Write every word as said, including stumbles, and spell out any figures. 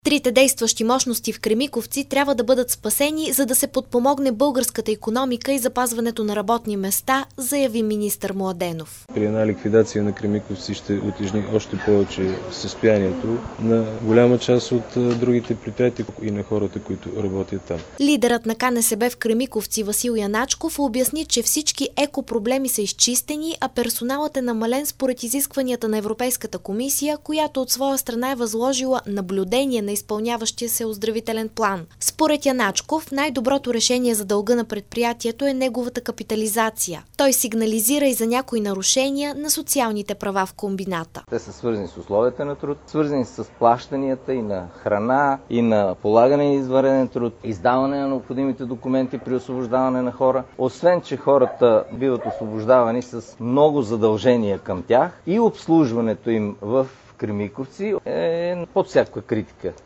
Трите действащи мощности в Кремиковци трябва да бъдат спасени, за да се подпомогне българската икономика и запазването на работни места, заяви министър Младенов. При една ликвидация на Кремиковци ще утежни още повече състоянието на голяма част от другите предприятия и на хората, които работят там. Лидерът на Ка Не Се Бе в Кремиковци Васил Яначков обясни, че всички екопроблеми са изчистени, а персоналът е намален според изискванията на Европейската комисия, която от своя страна е възложила наблюдение на изпълняващия се оздравителен план. Според Яначков, най-доброто решение за дълга на предприятието е неговата капитализация. Той сигнализира и за някои нарушения на социалните права в комбината. Те са свързани с условията на труд, свързани с плащанията и на храна, и на полагане на извънреден труд, издаване на необходимите документи при освобождаване на хора. Освен, че хората биват освобождавани с много задължения към тях и обслужването им в Кремиковци е под всякаква критика.